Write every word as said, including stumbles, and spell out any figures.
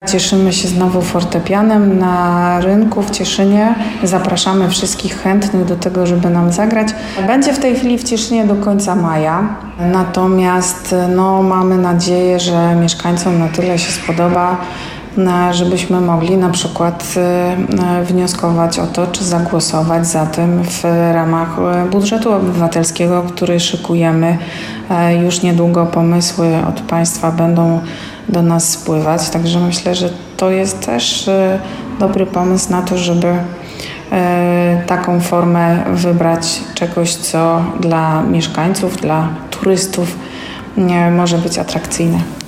Cieszymy się znowu fortepianem na rynku w Cieszynie. Zapraszamy wszystkich chętnych do tego, żeby nam zagrać. Będzie w tej chwili w Cieszynie do końca maja. Natomiast no, mamy nadzieję, że mieszkańcom na tyle się spodoba, żebyśmy mogli na przykład wnioskować o to, czy zagłosować za tym w ramach budżetu obywatelskiego, który szykujemy. Już niedługo pomysły od Państwa będą do nas spływać, także myślę, że to jest też dobry pomysł na to, żeby taką formę wybrać czegoś, co dla mieszkańców, dla turystów może być atrakcyjne.